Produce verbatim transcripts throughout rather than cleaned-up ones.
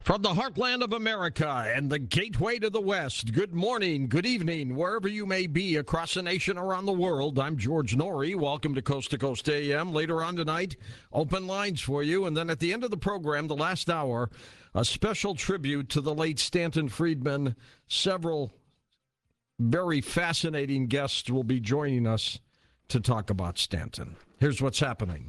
From the heartland of America and the gateway to the West, good morning, good evening, wherever you may be across the nation, around the world. I'm George Norrie. Welcome to Coast to Coast A M. Later on tonight, open lines for you. And then at the end of the program, the last hour, a special tribute to the late Stanton Friedman. Several very fascinating guests will be joining us to talk about Stanton. Here's what's happening.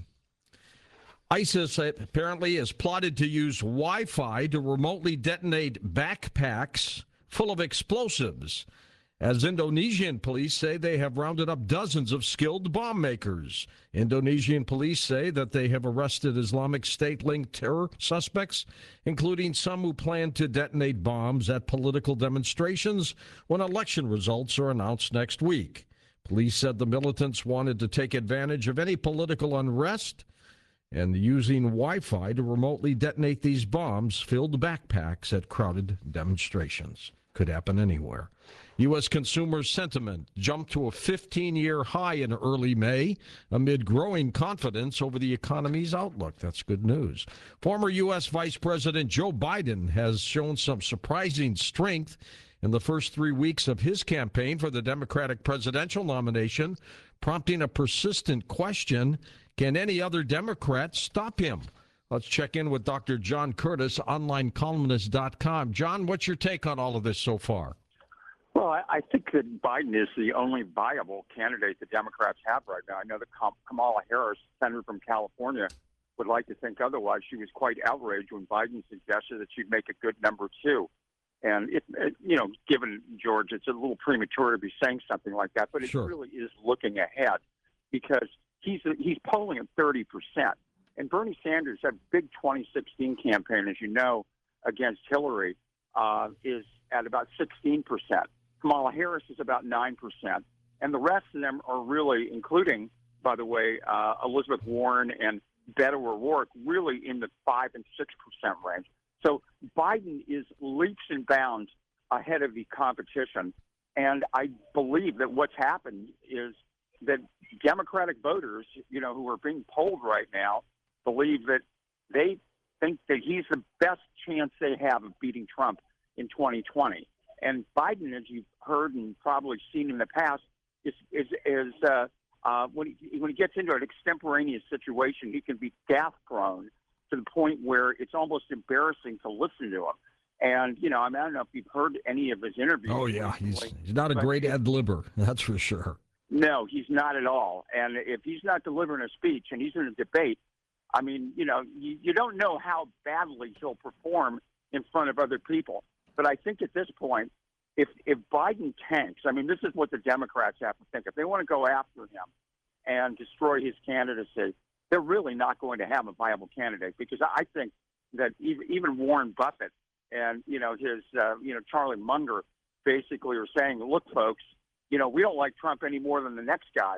ISIS apparently has plotted to use Wi-Fi to remotely detonate backpacks full of explosives, as Indonesian police say they have rounded up dozens of skilled bomb makers. Indonesian police say that they have arrested Islamic State-linked terror suspects, including some who plan to detonate bombs at political demonstrations when election results are announced next week. Police said the militants wanted to take advantage of any political unrest and using Wi-Fi to remotely detonate these bombs-filled backpacks at crowded demonstrations. Could happen anywhere. U S consumer sentiment jumped to a fifteen-year high in early May amid growing confidence over the economy's outlook. That's good news. Former U S Vice President Joe Biden has shown some surprising strength in the first three weeks of his campaign for the Democratic presidential nomination, prompting a persistent question: can any other Democrat stop him? Let's check in with Doctor John Curtis, online columnist dot com. John, what's your take on all of this so far? Well, I, I think that Biden is the only viable candidate the Democrats have right now. I know that Kamala Harris, senator from California, would like to think otherwise. She was quite outraged when Biden suggested that she'd make a good number two. And, it, it, you know, given George, it's a little premature to be saying something like that, but it Sure. really is looking ahead because he's he's polling at thirty percent. And Bernie Sanders, that big twenty sixteen campaign, as you know, against Hillary, uh, is at about sixteen percent. Kamala Harris is about nine percent. And the rest of them are really, including, by the way, uh, Elizabeth Warren and Beto O'Rourke, really in the five and six percent range. So Biden is leaps and bounds ahead of the competition. And I believe that what's happened is that Democratic voters, you know, who are being polled right now, believe that they think that he's the best chance they have of beating Trump in twenty twenty. And Biden, as you've heard and probably seen in the past, is is, is uh, uh, when he, when he gets into an extemporaneous situation, he can be gaffe-prone to the point where it's almost embarrassing to listen to him. And, you know, I, mean, I don't know if you've heard any of his interviews. Oh, yeah. He's, he's not a great ad-libber, that's for sure. No, he's not at all. And if he's not delivering a speech and he's in a debate, I mean, you know, you, you don't know how badly he'll perform in front of other people. But I think at this point, if if Biden tanks, I mean, this is what the Democrats have to think. If they want to go after him and destroy his candidacy, they're really not going to have a viable candidate, because I think that even Warren Buffett and, you know, his, uh, you know, Charlie Munger basically are saying, look, folks, you know, we don't like Trump any more than the next guy,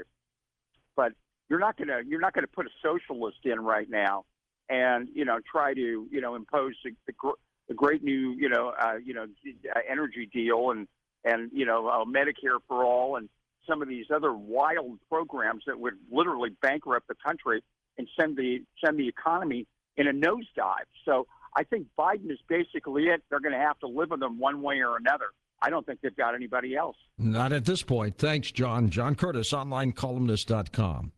but you're not going to you're not going to put a socialist in right now and, you know, try to, you know, impose the, the, the great new, you know, uh, you know, energy deal and, and you know, uh, Medicare for all and some of these other wild programs that would literally bankrupt the country and send the send the economy in a nosedive. So I think Biden is basically it. They're going to have to live with him one way or another. I don't think they've got anybody else. Not at this point. Thanks, John. John Curtis, online columnist dot com.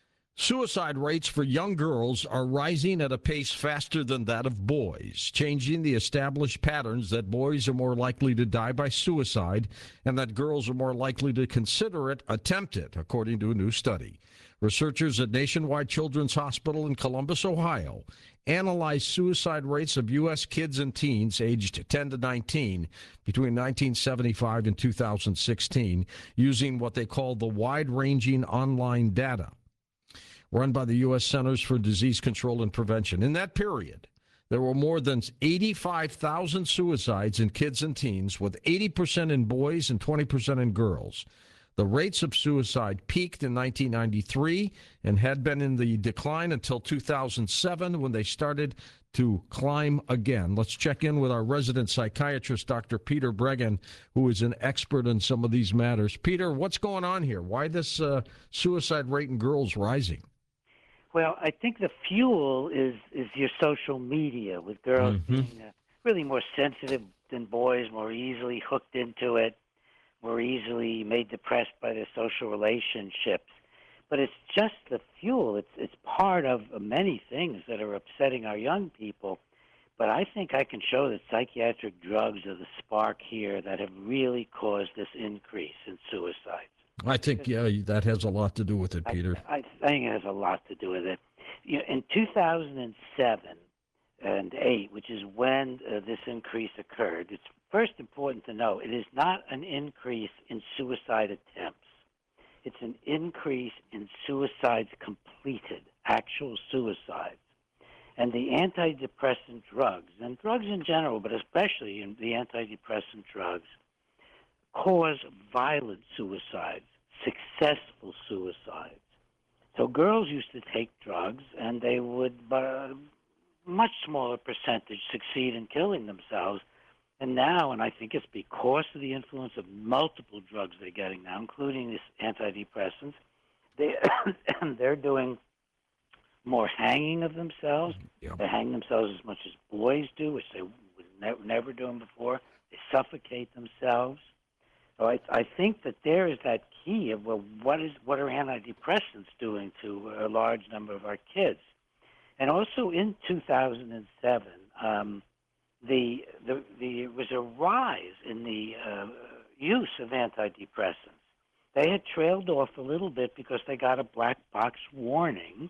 Suicide rates for young girls are rising at a pace faster than that of boys, changing the established patterns that boys are more likely to die by suicide and that girls are more likely to consider it attempted, according to a new study. Researchers at Nationwide Children's Hospital in Columbus, Ohio, analyzed suicide rates of U S kids and teens aged ten to nineteen between nineteen seventy-five and two thousand sixteen using what they call the wide-ranging online data run by the U S Centers for Disease Control and Prevention. In that period, there were more than eighty-five thousand suicides in kids and teens, with eighty percent in boys and twenty percent in girls. The rates of suicide peaked in nineteen ninety-three and had been in the decline until two thousand seven, when they started to climb again. Let's check in with our resident psychiatrist, Doctor Peter Breggin, who is an expert in some of these matters. Peter, what's going on here? Why this uh, suicide rate in girls rising? Well, I think the fuel is, is your social media, with girls mm-hmm. being uh, really more sensitive than boys, more easily hooked into it, more easily made depressed by their social relationships. But it's just the fuel. It's it's part of many things that are upsetting our young people. But I think I can show that psychiatric drugs are the spark here that have really caused this increase in suicides. I think, yeah, that has a lot to do with it, Peter. I, I think it has a lot to do with it. You know, in two thousand seven and eight, which is when uh, this increase occurred, it's first important to know it is not an increase in suicide attempts. It's an increase in suicides completed, actual suicides. And the antidepressant drugs, and drugs in general, but especially in the antidepressant drugs, cause violent suicides, successful suicides. So girls used to take drugs, and they would, by a much smaller percentage, succeed in killing themselves. And now, and I think it's because of the influence of multiple drugs they're getting now, including these antidepressants, they, they're doing more hanging of themselves. Yep. They hang themselves as much as boys do, which they were ne- never doing before. They suffocate themselves. So I, I think that there is that key of, well, what is what are antidepressants doing to a large number of our kids? And also in two thousand seven, um, the, the the there was a rise in the uh, use of antidepressants. They had trailed off a little bit because they got a black box warning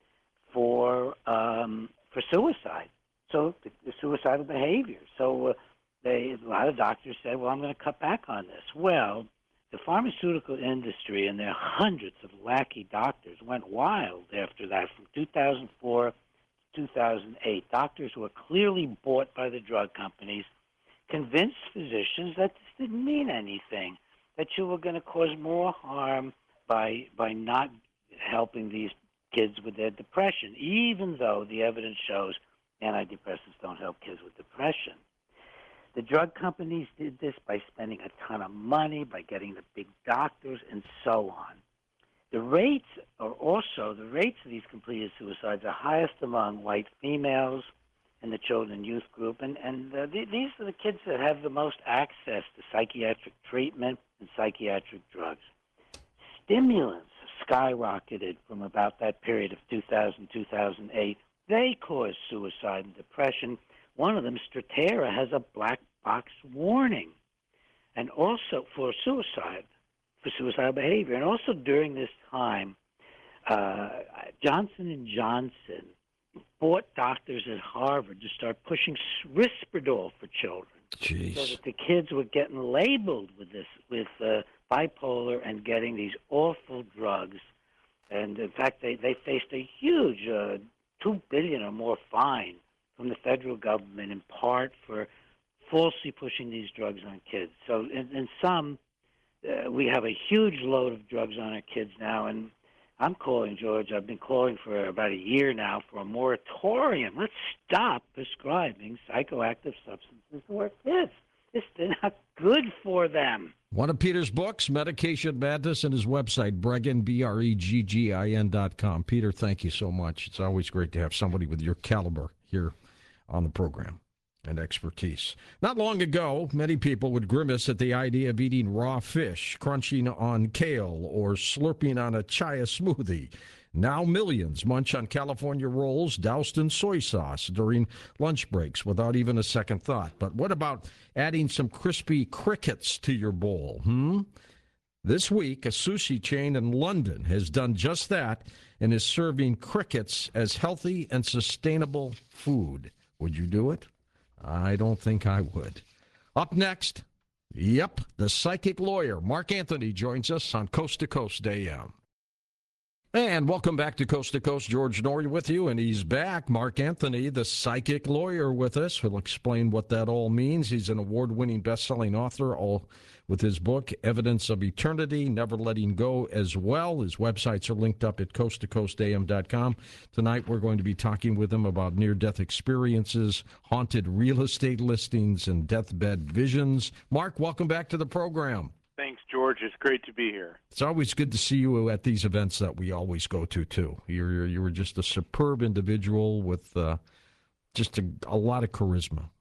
for um, for suicide, so the, the suicidal behavior. So uh, they, a lot of doctors said, well, I'm going to cut back on this. Well, the pharmaceutical industry and their hundreds of lackey doctors went wild after that from two thousand four to two thousand eight. Doctors who were clearly bought by the drug companies convinced physicians that this didn't mean anything, that you were going to cause more harm by by not helping these kids with their depression, even though the evidence shows antidepressants don't help kids with depression. The drug companies did this by spending a ton of money, by getting the big doctors, and so on. The rates are also, the rates of these completed suicides are highest among white females in the children and youth group, and, and uh, th- these are the kids that have the most access to psychiatric treatment and psychiatric drugs. Stimulants skyrocketed from about that period of two thousand, two thousand eight. They cause suicide and depression. One of them, Strattera, has a black box warning, and also for suicide, for suicidal behavior. And also during this time, uh, Johnson and Johnson bought doctors at Harvard to start pushing Risperdal for children. Jeez. So that the kids were getting labeled with this, with uh, bipolar, and getting these awful drugs. And in fact, they, they faced a huge uh, two billion dollars or more fine from the federal government, in part for falsely pushing these drugs on kids. So in, in some, uh, we have a huge load of drugs on our kids now, and I'm calling, George, I've been calling for about a year now for a moratorium. Let's stop prescribing psychoactive substances to our kids. It's not good for them. One of Peter's books, Medication Madness, and his website, Breggin, B R E G G I N dot com. Peter, thank you so much. It's always great to have somebody with your caliber here on the program and expertise. Not long ago, many people would grimace at the idea of eating raw fish, crunching on kale, or slurping on a chia smoothie. Now millions munch on California rolls doused in soy sauce during lunch breaks without even a second thought. But what about adding some crispy crickets to your bowl? Hmm? This week, a sushi chain in London has done just that and is serving crickets as healthy and sustainable food. Would you do it? I don't think I would. Up next, yep, the psychic lawyer, Mark Anthony, joins us on Coast to Coast A M. And welcome back to Coast to Coast. George Noory with you, and he's back. Mark Anthony, the psychic lawyer, with us. He'll explain what that all means. He's an award-winning best-selling author, all with his book, Evidence of Eternity, Never Letting Go, as well. His websites are linked up at coast to coast a m dot com. Tonight, we're going to be talking with him about near-death experiences, haunted real estate listings, and deathbed visions. Mark, welcome back to the program. Thanks, George. It's great to be here. It's always good to see you at these events that we always go to, too. You're, you were just a superb individual with uh, just a, a lot of charisma.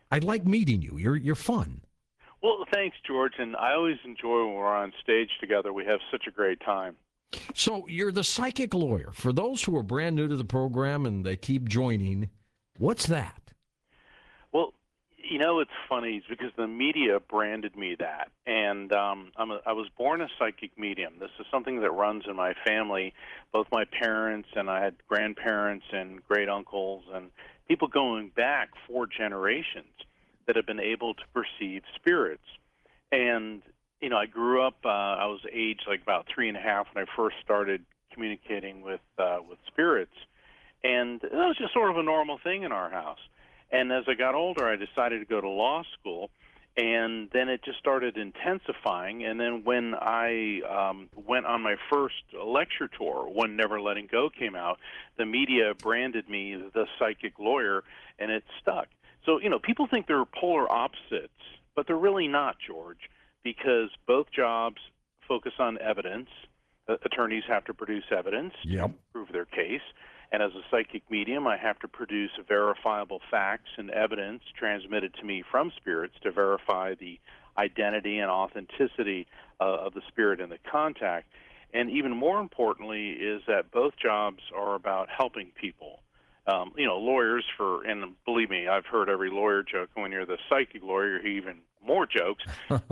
I like meeting you. You're you're fun. Well, thanks, George. And I always enjoy when we're on stage together. We have such a great time. So you're the psychic lawyer. For those who are brand new to the program and they keep joining, what's that? Well, you know, it's funny because the media branded me that. And um, I'm a, I was born a psychic medium. This is something that runs in my family, both my parents and I had grandparents and great uncles and people going back four generations that have been able to perceive spirits. And, you know, I grew up, uh, I was aged like about three and a half when I first started communicating with uh, with spirits. And it was just sort of a normal thing in our house. And as I got older, I decided to go to law school. And then it just started intensifying. And then when I um, went on my first lecture tour, when Never Letting Go came out, the media branded me the psychic lawyer, and it stuck. So, you know, people think they're polar opposites, but they're really not, George, because both jobs focus on evidence. Uh, attorneys have to produce evidence Yep. to prove their case. And as a psychic medium, I have to produce verifiable facts and evidence transmitted to me from spirits to verify the identity and authenticity uh, of the spirit in the contact. And even more importantly is that both jobs are about helping people. Um, you know, lawyers for, and believe me, I've heard every lawyer joke. When you're the psychic lawyer, you hear even more jokes. But,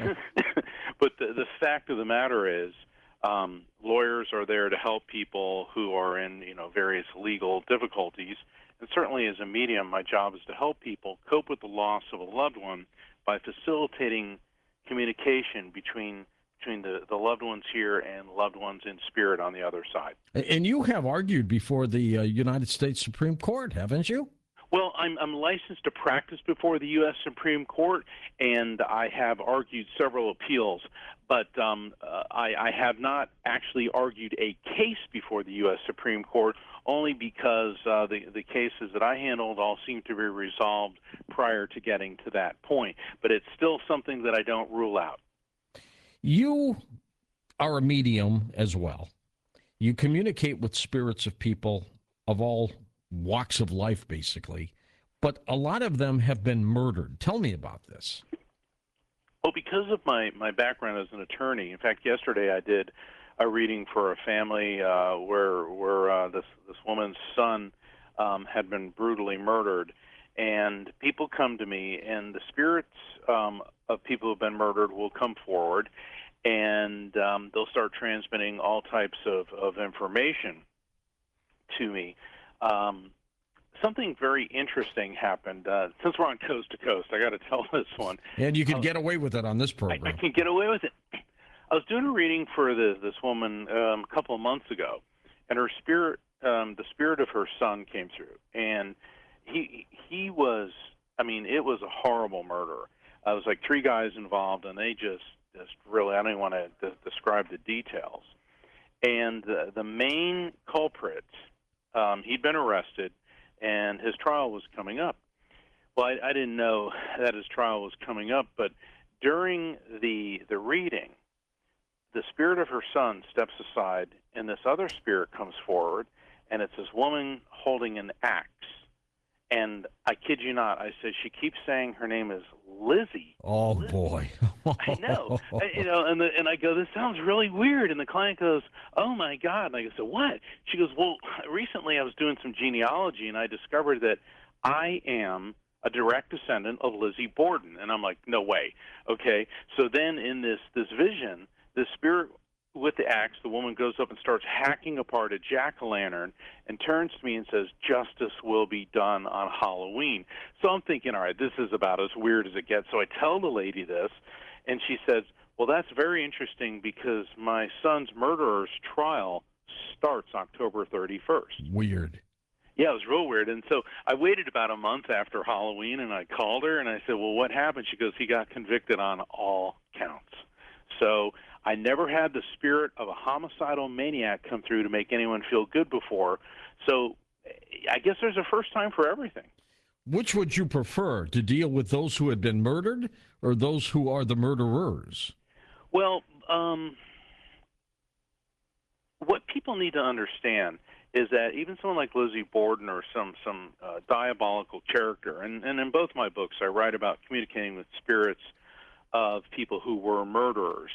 but the, the fact of the matter is, um, lawyers are there to help people who are in, you know, various legal difficulties. And certainly as a medium, my job is to help people cope with the loss of a loved one by facilitating communication between between the, the loved ones here and loved ones in spirit on the other side. And you have argued before the uh, United States Supreme Court, haven't you? Well, I'm, I'm licensed to practice before the U S Supreme Court, and I have argued several appeals, but um, uh, I, I have not actually argued a case before the U S Supreme Court, only because uh, the, the cases that I handled all seem to be resolved prior to getting to that point. But it's still something that I don't rule out. You are a medium as well. You communicate with spirits of people of all walks of life, basically, but a lot of them have been murdered. Tell me about this. Well, because of my, my background as an attorney, in fact, yesterday I did a reading for a family uh, where where uh, this this woman's son um, had been brutally murdered, and people come to me, and the spirits um, of people who have been murdered will come forward, and um, they'll start transmitting all types of, of information to me. Um, something very interesting happened. Uh, since we're on Coast to Coast, I got to tell this one. And you could Um, get away with it on this I, program. I can get away with it. I was doing a reading for this this woman um, a couple of months ago, and her spirit, um, the spirit of her son, came through, and he he was. I mean, it was a horrible murder. Uh, it was like three guys involved, and they just just really. I don't even want to de- describe the details. And the the main culprit, um, he'd been arrested, and his trial was coming up. Well, I, I didn't know that his trial was coming up, but during the the reading, the spirit of her son steps aside, and this other spirit comes forward, and it's this woman holding an axe. And I kid you not, I said, she keeps saying her name is Lizzie. Oh, Lizzie. boy. I know. I, you know, and the, and I go, this sounds really weird. And the client goes, oh, my God. And I go, so what? She goes, well, recently I was doing some genealogy, and I discovered that I am a direct descendant of Lizzie Borden. And I'm like, no way. Okay. So then in this, this vision, the spirit with the axe, the woman goes up and starts hacking apart a jack-o'-lantern and turns to me and says, justice will be done on Halloween. So I'm thinking, all right, this is about as weird as it gets. So I tell the lady this, and she says, well, that's very interesting because my son's murderer's trial starts October thirty-first. Weird. Yeah, it was real weird. And so I waited about a month after Halloween, and I called her, and I said, well, what happened? She goes, he got convicted on all counts. So I never had the spirit of a homicidal maniac come through to make anyone feel good before. So I guess there's a first time for everything. Which would you prefer, to deal with those who had been murdered or those who are the murderers? Well, um, what people need to understand is that even someone like Lizzie Borden or some some uh, diabolical character, and, and in both my books I write about communicating with spirits of people who were murderers.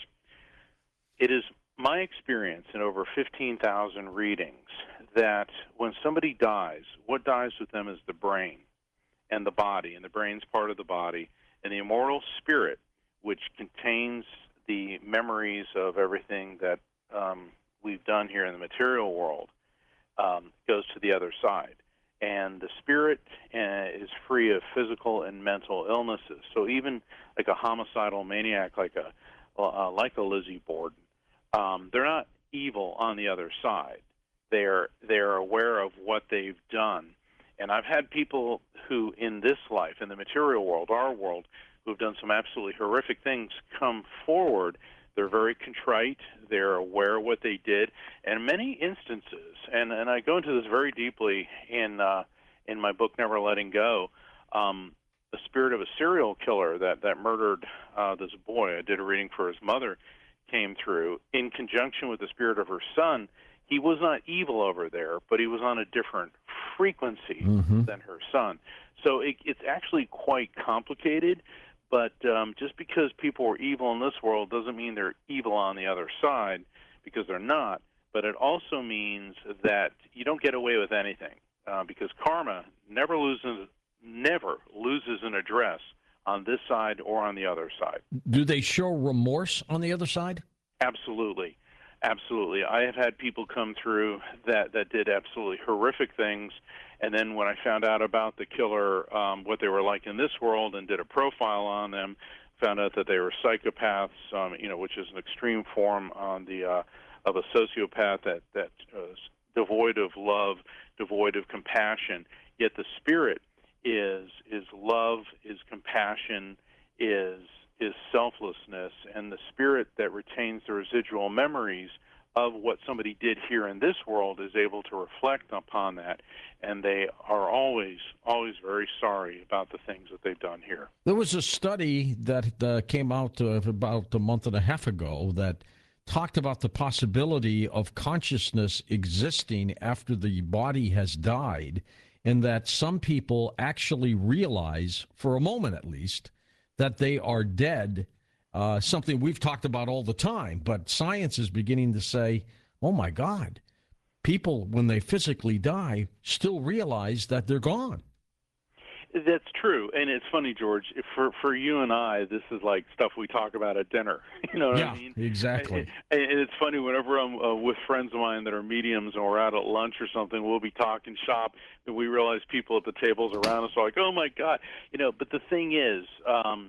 It is my experience in over fifteen thousand readings that when somebody dies, what dies with them is the brain and the body, and the brain's part of the body, and the immortal spirit, which contains the memories of everything that um, we've done here in the material world, um, goes to the other side. And the spirit uh, is free of physical and mental illnesses. So even like a homicidal maniac, like a uh, like a Lizzie Borden, um, they're not evil on the other side. They're they're aware of what they've done. And I've had people who, in this life, in the material world, our world, who have done some absolutely horrific things, come forward. They're very contrite. They're aware of what they did. And in many instances, and, and I go into this very deeply in uh, in my book, Never Letting Go, um, the spirit of a serial killer that, that murdered uh, this boy, I did a reading for his mother, came through in conjunction with the spirit of her son. He was not evil over there, but he was on a different frequency mm-hmm. than her son. So it, it's actually quite complicated. But um, just because people are evil in this world doesn't mean they're evil on the other side, because they're not. But it also means that you don't get away with anything, uh, because karma never loses, never loses an address on this side or on the other side. Do they show remorse on the other side? Absolutely. Absolutely. I have had people come through that, that did absolutely horrific things, and then when I found out about the killer, um, what they were like in this world, and did a profile on them, found out that they were psychopaths, um, you know, which is an extreme form on the uh, of a sociopath that that uh, is devoid of love, devoid of compassion. Yet the spirit is is love, is compassion, is is selflessness, and the spirit that retains the residual memories of what somebody did here in this world is able to reflect upon that, and they are always, always very sorry about the things that they've done here. There was a study that uh, came out uh, about a month and a half ago that talked about the possibility of consciousness existing after the body has died, and that some people actually realize, for a moment at least, that they are dead, uh, something we've talked about all the time. But science is beginning to say, oh, my God, people, when they physically die, still realize that they're gone. That's true. And it's funny, George, for for you and I, this is like stuff we talk about at dinner. You know what yeah, I mean? Exactly. And, and it's funny, whenever I'm uh, with friends of mine that are mediums and we're out at lunch or something, we'll be talking shop, and we realize people at the tables around us are like, oh, my God. You know, but the thing is, um,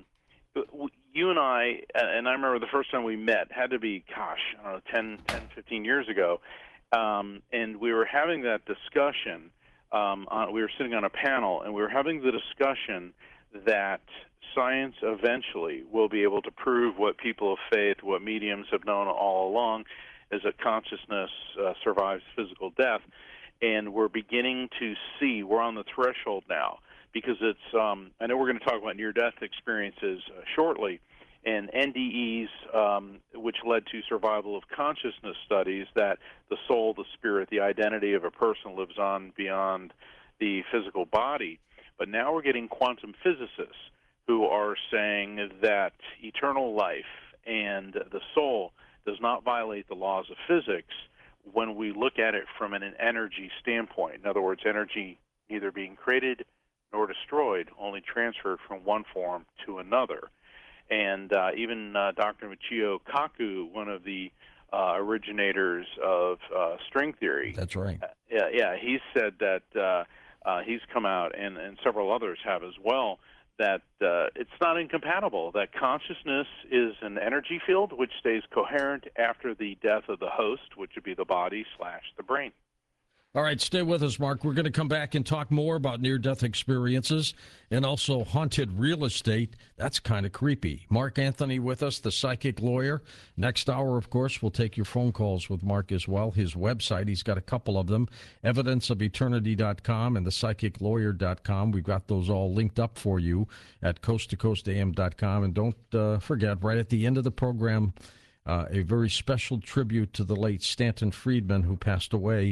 you and I, and I remember the first time we met, had to be, gosh, I don't know, ten, ten, fifteen years ago, um, and we were having that discussion. Um, on, we were sitting on a panel, and we were having the discussion that science eventually will be able to prove what people of faith, what mediums have known all along, is that consciousness uh, survives physical death. And we're beginning to see, we're on the threshold now, because it's, um, I know we're going to talk about near-death experiences uh, shortly, and N D Es, um, which led to survival of consciousness studies, that the soul, the spirit, the identity of a person lives on beyond the physical body. But now we're getting quantum physicists who are saying that eternal life and the soul does not violate the laws of physics when we look at it from an energy standpoint. In other words, energy neither being created nor destroyed, only transferred from one form to another. And uh, even uh, Doctor Michio Kaku, one of the uh, originators of uh, string theory. That's right. Uh, yeah, yeah, he said that uh, uh, he's come out, and, and several others have as well, that uh, it's not incompatible, that consciousness is an energy field which stays coherent after the death of the host, which would be the body slash the brain. All right, stay with us, Mark. We're going to come back and talk more about near-death experiences and also haunted real estate. That's kind of creepy. Mark Anthony with us, the psychic lawyer. Next hour, of course, we'll take your phone calls with Mark as well. His website, he's got a couple of them, evidence of eternity dot com and the psychic lawyer dot com. We've got those all linked up for you at coast to coast a m dot com. And don't uh, forget, right at the end of the program, uh, a very special tribute to the late Stanton Friedman, who passed away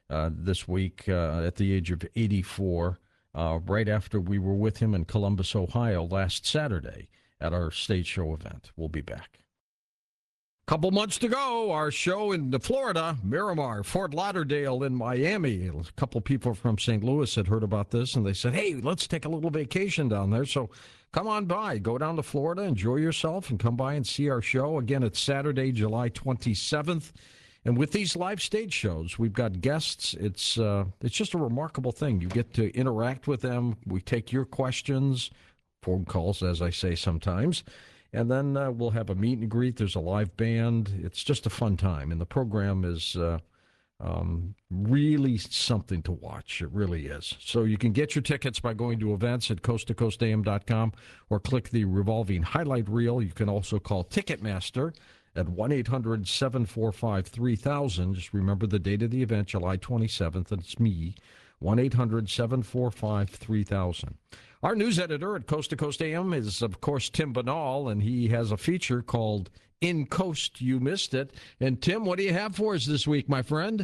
uh, this week uh, at the age of eighty-four, uh, right after we were with him in Columbus, Ohio last Saturday at our stage show event. We'll be back. Couple months to go, our show in Florida, Miramar, Fort Lauderdale, in Miami. A couple people from Saint Louis had heard about this, and they said, hey, let's take a little vacation down there. So come on by. Go down to Florida, enjoy yourself, and come by and see our show. Again, it's Saturday, July twenty-seventh. And with these live stage shows, we've got guests. It's, uh, it's just a remarkable thing. You get to interact with them. We take your questions, phone calls, as I say sometimes. And then uh, we'll have a meet and greet. There's a live band. It's just a fun time. And the program is uh, um, really something to watch. It really is. So you can get your tickets by going to events at coast to coast a m dot com or click the revolving highlight reel. You can also call Ticketmaster at one eight hundred seven four five three thousand. Just remember the date of the event, July twenty-seventh, and it's me, one eight hundred seven four five three thousand. Our news editor at Coast to Coast A M is, of course, Tim Binnall, and he has a feature called In Coast You Missed It. And, Tim, what do you have for us this week, my friend?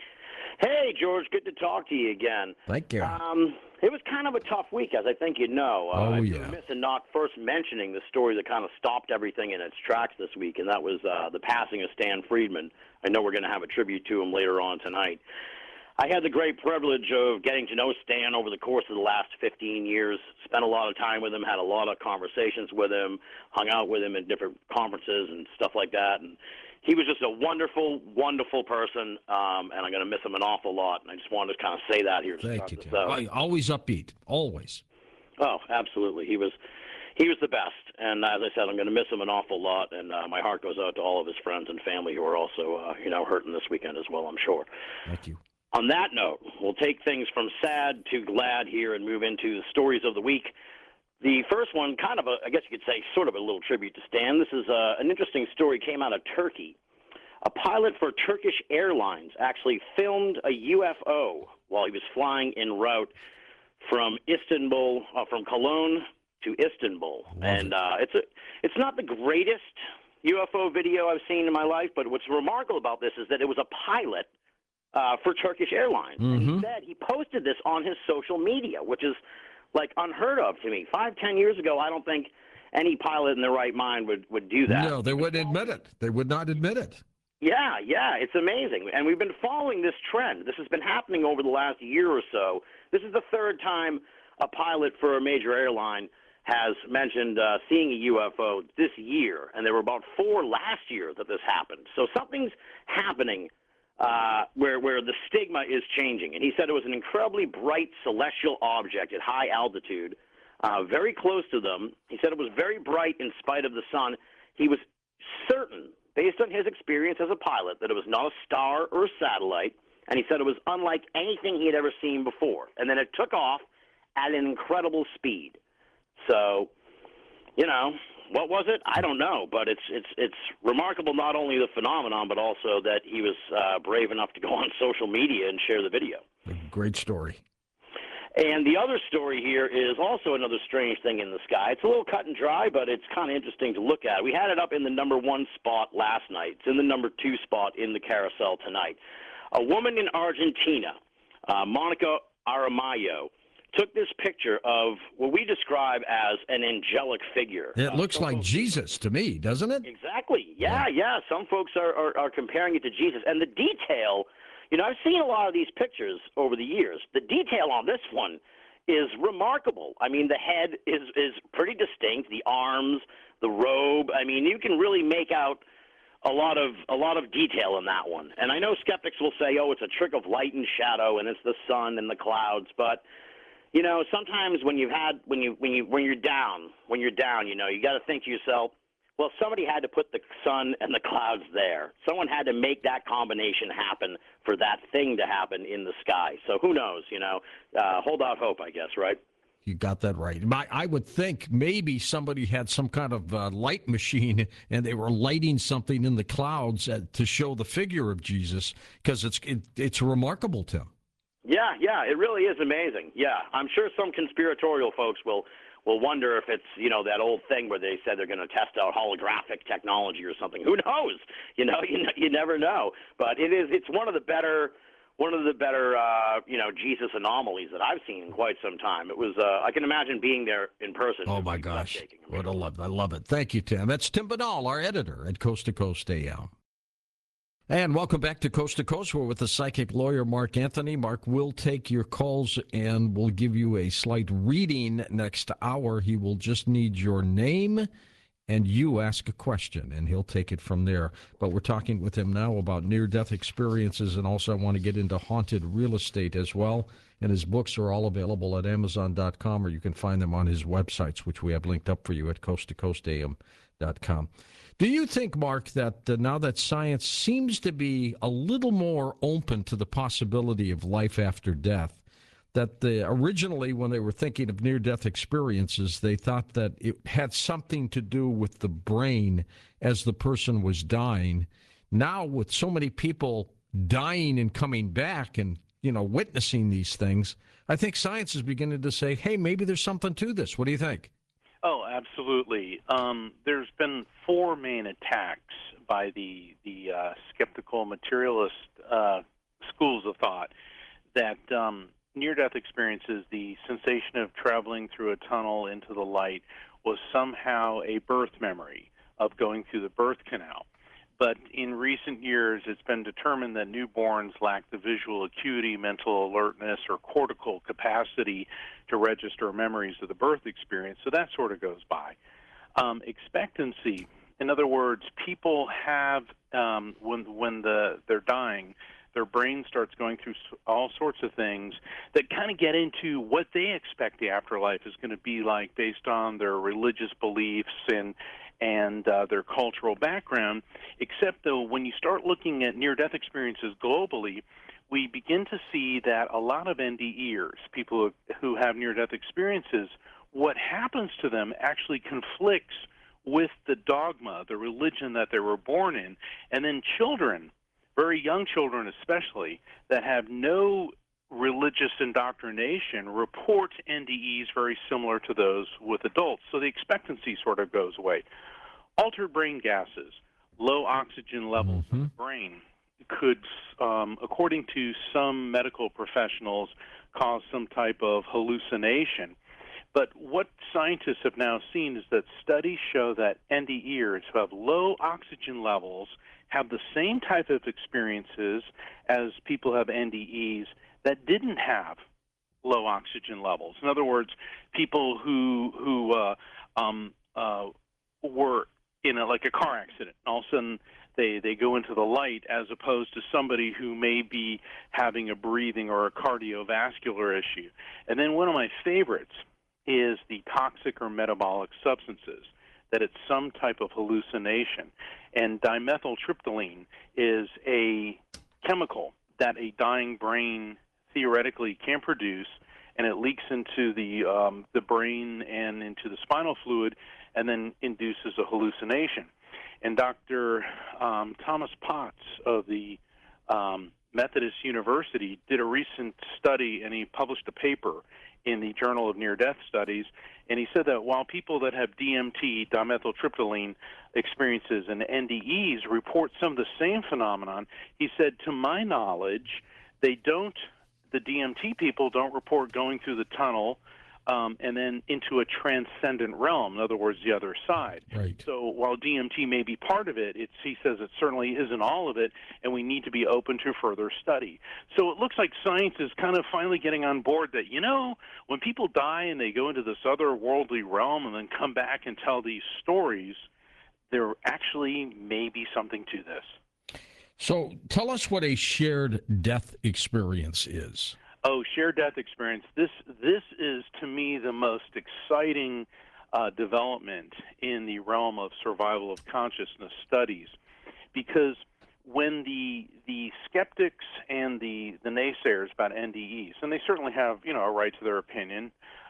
Hey, George, good to talk to you again. Thank you. Um, it was kind of a tough week, as I think you know. Uh, oh, I'm yeah. missing not first mentioning the story that kind of stopped everything in its tracks this week, and that was uh, the passing of Stan Friedman. I know we're going to have a tribute to him later on tonight. I had the great privilege of getting to know Stan over the course of the last fifteen years, spent a lot of time with him, had a lot of conversations with him, hung out with him at different conferences and stuff like that. And he was just a wonderful, wonderful person, um, and I'm going to miss him an awful lot. And I just wanted to kind of say that here. To Thank start you, this Tim. out. Always upbeat, always. Oh, absolutely. He was he was the best. And as I said, I'm going to miss him an awful lot, and uh, my heart goes out to all of his friends and family who are also, uh, you know, hurting this weekend as well, I'm sure. Thank you. On that note, we'll take things from sad to glad here and move into the stories of the week. The first one, kind of a, I guess you could say, sort of a little tribute to Stan. This is uh, an interesting story, came out of Turkey. A pilot for Turkish Airlines actually filmed a U F O while he was flying en route from Istanbul, uh, from Cologne to Istanbul. Love and it. uh, it's a, it's not the greatest U F O video I've seen in my life, but what's remarkable about this is that it was a pilot Uh, for Turkish Airlines. Mm-hmm. And he said he posted this on his social media, which is like unheard of to me. Five, ten years ago, I don't think any pilot in their right mind would, would do that. No, they wouldn't admit it. They would not admit it. Yeah, yeah, it's amazing. And we've been following this trend. This has been happening over the last year or so. This is the third time a pilot for a major airline has mentioned uh, seeing a U F O this year, and there were about four last year that this happened. So something's happening Uh, where where the stigma is changing. And he said it was an incredibly bright celestial object at high altitude, uh, very close to them. He said it was very bright in spite of the sun. He was certain, based on his experience as a pilot, that it was not a star or a satellite, and he said it was unlike anything he had ever seen before. And then it took off at an incredible speed. So, you know, what was it? I don't know, but it's it's it's remarkable, not only the phenomenon, but also that he was uh, brave enough to go on social media and share the video. Great story. And the other story here is also another strange thing in the sky. It's a little cut and dry, but it's kind of interesting to look at. We had it up in the number one spot last night. It's in the number two spot in the carousel tonight. A woman in Argentina, uh, Monica Aramayo, took this picture of what we describe as an angelic figure. It Uh, looks some like folks- Jesus to me, doesn't it? Exactly. Yeah, yeah. Some folks are, are, are comparing it to Jesus. And the detail, you know, I've seen a lot of these pictures over the years. The detail on this one is remarkable. I mean, the head is, is pretty distinct, the arms, the robe. I mean, you can really make out a lot of a lot of detail in that one. And I know skeptics will say, oh, it's a trick of light and shadow and it's the sun and the clouds, but you know, sometimes when you've had when you when you when you're down, when you're down, you know, you got to think to yourself, well, somebody had to put the sun and the clouds there. Someone had to make that combination happen for that thing to happen in the sky. So who knows, you know? Uh, hold out hope, I guess, right? You got that right. My, I would think maybe somebody had some kind of uh, light machine and they were lighting something in the clouds uh, to show the figure of Jesus, because it's it, it's remarkable, Tim. Yeah, yeah, it really is amazing. Yeah, I'm sure some conspiratorial folks will will wonder if it's, you know, that old thing where they said they're going to test out holographic technology or something. Who knows? You know, you you never know. But it is it's one of the better one of the better, uh, you know, Jesus anomalies that I've seen in quite some time. It was, uh, I can imagine being there in person. Oh, my gosh. What a love. I love it. Thank you, Tim. That's Tim Binnall, our editor at Coast to Coast A M. And welcome back to Coast to Coast. We're with the psychic lawyer, Mark Anthony. Mark will take your calls and will give you a slight reading next hour. He will just need your name and you ask a question, and he'll take it from there. But we're talking with him now about near-death experiences, and also I want to get into haunted real estate as well. And his books are all available at amazon dot com, or you can find them on his websites, which we have linked up for you at coast to coast a m dot com. Do you think, Mark, that uh, now that science seems to be a little more open to the possibility of life after death, that the, originally when they were thinking of near-death experiences, they thought that it had something to do with the brain as the person was dying. Now, with so many people dying and coming back and, you know, witnessing these things, I think science is beginning to say, hey, maybe there's something to this. What do you think? Oh, absolutely. Um, there's been four main attacks by the the uh, skeptical materialist uh, schools of thought that um, near-death experiences, the sensation of traveling through a tunnel into the light, was somehow a birth memory of going through the birth canal. But in recent years, it's been determined that newborns lack the visual acuity, mental alertness, or cortical capacity to register memories of the birth experience, so that sort of goes by. Um, expectancy, in other words, people have, um, when, when the, they're dying, their brain starts going through all sorts of things that kind of get into what they expect the afterlife is going to be like based on their religious beliefs and and uh, their cultural background, except, though, when you start looking at near-death experiences globally, we begin to see that a lot of N D Ers, people who have near-death experiences, what happens to them actually conflicts with the dogma, the religion that they were born in. And then children, very young children especially, that have no religious indoctrination report N D Es very similar to those with adults. So the expectancy sort of goes away. Altered brain gases, low oxygen levels Mm-hmm. in the brain could, um, according to some medical professionals, cause some type of hallucination. But what scientists have now seen is that studies show that N D Ers who have low oxygen levels have the same type of experiences as people who have N D Es that didn't have low oxygen levels. In other words, people who who uh, um, uh, were in a, like a car accident, all of a sudden they, they go into the light, as opposed to somebody who may be having a breathing or a cardiovascular issue. And then one of my favorites is the toxic or metabolic substances, that it's some type of hallucination. And dimethyltryptamine is a chemical that a dying brain theoretically can produce, and it leaks into the um, the brain and into the spinal fluid, and then induces a hallucination. And Doctor Um, Thomas Potts of the um, Methodist University did a recent study, and he published a paper in the Journal of Near-Death Studies, and he said that while people that have D M T, dimethyltryptamine experiences, and N D Es report some of the same phenomenon, he said, to my knowledge, they don't, the D M T people don't report going through the tunnel um, and then into a transcendent realm, in other words, the other side. Right. So while D M T may be part of it, it's, he says it certainly isn't all of it, and we need to be open to further study. So it looks like science is kind of finally getting on board that, you know, when people die and they go into this otherworldly realm and then come back and tell these stories, there actually may be something to this. So tell us what a shared death experience is. Oh, shared death experience. This this is, to me, the most exciting uh, development in the realm of survival of consciousness studies, because when the the skeptics and the, the naysayers about N D Es, and they certainly have, you know, a right to their opinion,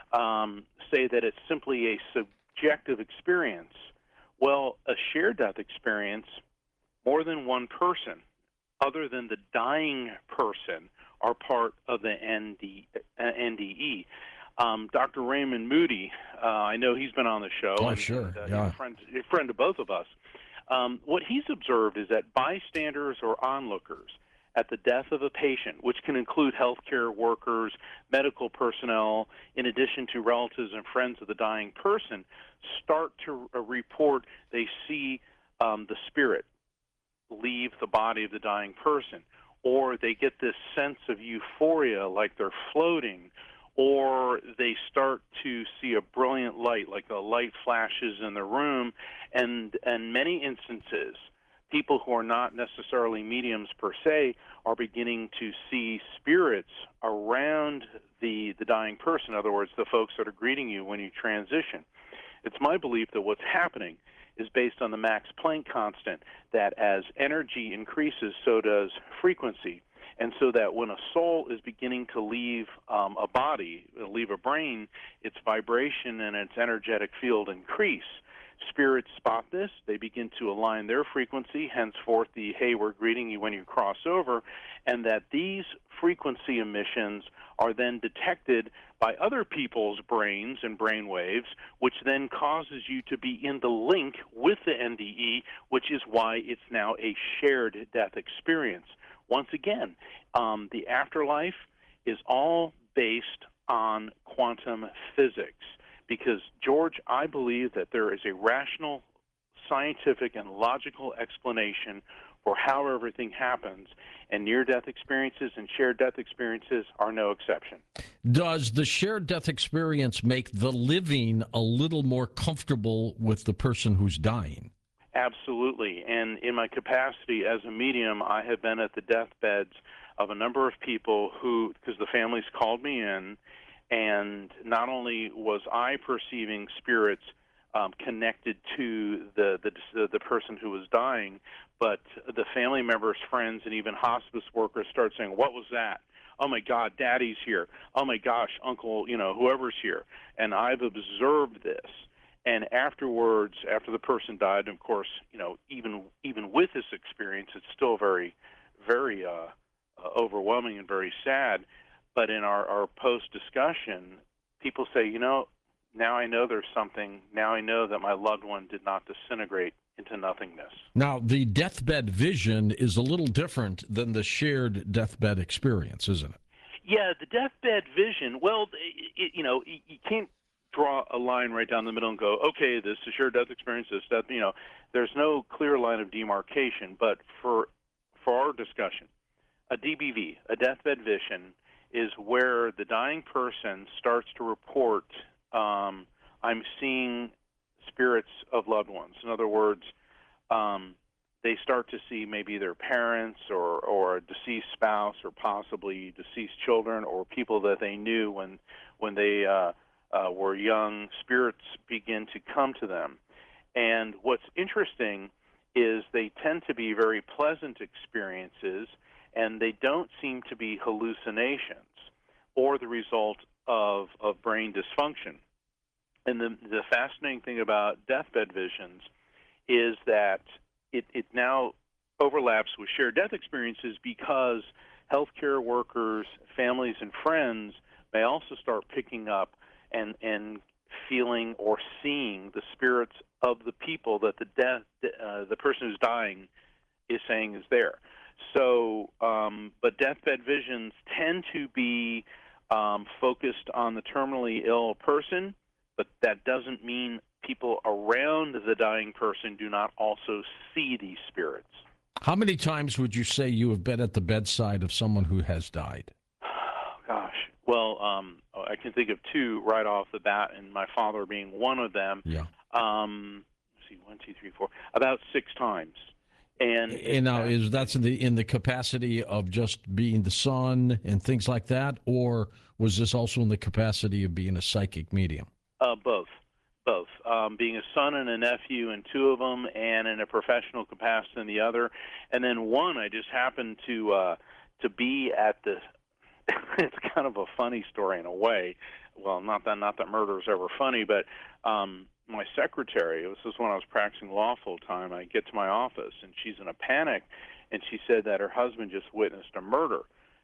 um, say that it's simply a subjective experience. Well, a shared death experience, more than one person, other than the dying person, are part of the N D, uh, N D E. Um, Doctor Raymond Moody, uh, I know he's been on the show. Oh, and, sure, and, uh, yeah. He's a friend, a friend of both of us. Um, what he's observed is that bystanders or onlookers at the death of a patient, which can include healthcare workers, medical personnel, in addition to relatives and friends of the dying person, start to uh, report they see um, the spirit leave the body of the dying person, or they get this sense of euphoria like they're floating, or they start to see a brilliant light, like a light flashes in the room, and in many instances, people who are not necessarily mediums per se are beginning to see spirits around the, the dying person, in other words, the folks that are greeting you when you transition. It's my belief that what's happening is based on the Max Planck constant, that as energy increases, so does frequency. And so that when a soul is beginning to leave um, a body, leave a brain, its vibration and its energetic field increase. Spirits spot this. They begin to align their frequency, henceforth the, hey, we're greeting you when you cross over, and that these frequency emissions are then detected by other people's brains and brain waves, which then causes you to be in the link with the N D E, which is why it's now a shared death experience. Once again, um, the afterlife is all based on quantum physics. Because, George, I believe that there is a rational, scientific, and logical explanation for how everything happens, and near-death experiences and shared death experiences are no exception. Does the shared death experience make the living a little more comfortable with the person who's dying? Absolutely. And in my capacity as a medium, I have been at the deathbeds of a number of people who, because the families called me in, and not only was I perceiving spirits um, connected to the, the the person who was dying, but the family members, friends, and even hospice workers started saying, "What was that? Oh my God, Daddy's here. Oh my gosh, Uncle, you know, whoever's here." And I've observed this. And afterwards, after the person died, and of course, you know, even even with this experience, it's still very, very uh, uh, overwhelming and very sad. But in our, our post-discussion, people say, you know, now I know there's something. Now I know that my loved one did not disintegrate into nothingness. Now, the deathbed vision is a little different than the shared deathbed experience, isn't it? Yeah, the deathbed vision, well, it, you know, you can't draw a line right down the middle and go, okay, this is shared death experience, this death, you know, there's no clear line of demarcation. But for for our discussion, a D B V, a deathbed vision, is where the dying person starts to report, um, I'm seeing spirits of loved ones. In other words, um, they start to see maybe their parents or, or a deceased spouse or possibly deceased children or people that they knew when, when they uh, uh, were young. Spirits begin to come to them. And what's interesting is they tend to be very pleasant experiences, and they don't seem to be hallucinations or the result of, of brain dysfunction. And the, the fascinating thing about deathbed visions is that it, it now overlaps with shared death experiences because healthcare workers, families, and friends may also start picking up and, and feeling or seeing the spirits of the people that the death, uh, the person who's dying is saying is there. So, um, but deathbed visions tend to be um, focused on the terminally ill person, but that doesn't mean people around the dying person do not also see these spirits. How many times would you say you have been at the bedside of someone who has died? Gosh, well, um, I can think of two right off the bat, and my father being one of them. Yeah. Um, let's see, one, two, three, four, about six times. And, and now is that's in the in the capacity of just being the son and things like that, or was this also in the capacity of being a psychic medium? Uh, both, both. Um, being a son and a nephew in two of them, and in a professional capacity in the other. And then one, I just happened to uh, to be at the. It's kind of a funny story in a way. Well, not that not that murder is ever funny, but. Um, my secretary, this is when I was practicing law full time, I get to my office, and she's in a panic, and she said that her husband just witnessed a murder.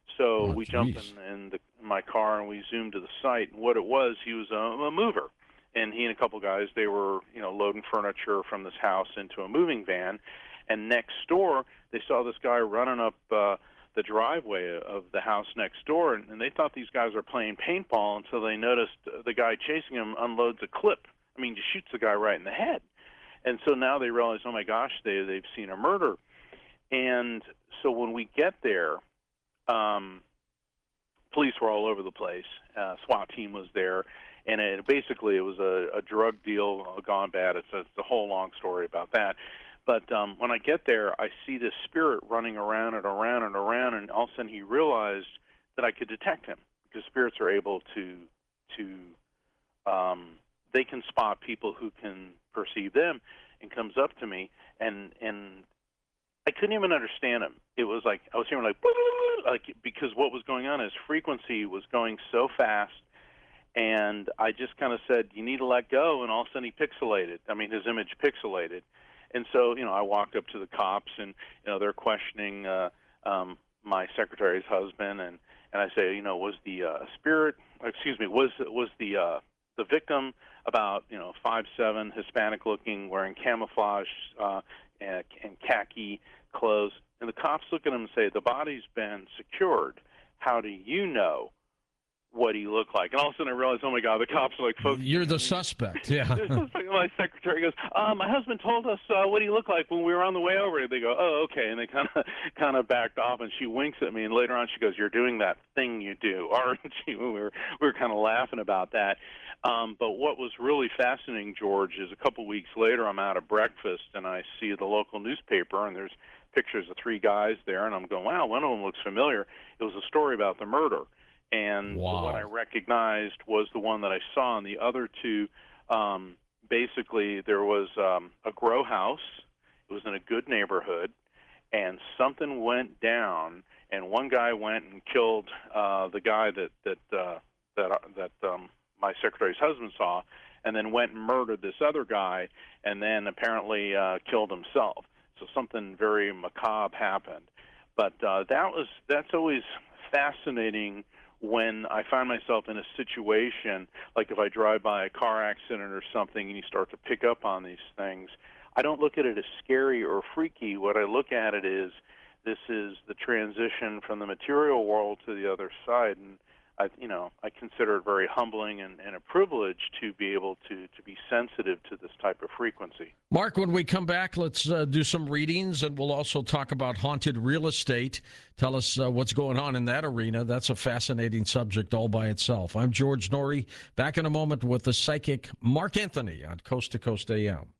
So oh, we geez. jumped in, in, the, in my car, and we zoomed to the site, and what it was, he was a, a mover. And he and a couple guys, they were, you know, loading furniture from this house into a moving van, and next door, they saw this guy running up uh, the the driveway of the house next door, and, and they thought these guys were playing paintball until they noticed the guy chasing them unloads a clip. I mean, just shoots the guy right in the head. And so now they realize, oh my gosh, they they've seen a murder. And so when we get there, um, police were all over the place. Uh, SWAT team was there, and it, basically it was a, a drug deal gone bad. It's a, it's a whole long story about that. But um, when I get there, I see this spirit running around and around and around, and all of a sudden he realized that I could detect him, because spirits are able to to um, they can spot people who can perceive them, and comes up to me, and and I couldn't even understand him. It was like I was hearing like like because what was going on, his frequency was going so fast, and I just kind of said, "You need to let go," and all of a sudden he pixelated. I mean, his image pixelated. And so, you know, I walked up to the cops, and, you know, they're questioning uh, um, my secretary's husband, and, and I say, you know, was the uh, spirit, excuse me, was was the uh, the victim about, you know, five seven, Hispanic-looking, wearing camouflage uh, and, and khaki clothes? And the cops look at him and say, the body's been secured. How do you know what he looked like? And all of a sudden I realized, oh my God, the cops are like, folks. You're the suspect, yeah. My secretary goes, uh, my husband told us uh, what he looked like when we were on the way over. They go, oh, okay. And they kind of kind of backed off, and she winks at me. And later on she goes, you're doing that thing you do, aren't you? We were, we were kind of laughing about that. Um, but what was really fascinating, George, is a couple weeks later I'm out at breakfast, and I see the local newspaper, and there's pictures of three guys there. And I'm going, wow, one of them looks familiar. It was a story about the murder. And wow. The one I recognized was the one that I saw, and the other two, um, basically there was um, a grow house. It was in a good neighborhood, and something went down, and one guy went and killed uh, the guy that that uh, that uh, that um, my secretary's husband saw, and then went and murdered this other guy, and then apparently uh, killed himself. So something very macabre happened. But uh, that was that's always fascinating when I find myself in a situation, like if I drive by a car accident or something and you start to pick up on these things. I don't look at it as scary or freaky. What I look at it is, this is the transition from the material world to the other side, and I, you know, I consider it very humbling and, and a privilege to be able to, to be sensitive to this type of frequency. Mark, when we come back, let's uh, do some readings, and we'll also talk about haunted real estate. Tell us uh, what's going on in that arena. That's a fascinating subject all by itself. I'm George Noory, back in a moment with the psychic Mark Anthony on Coast to Coast A M.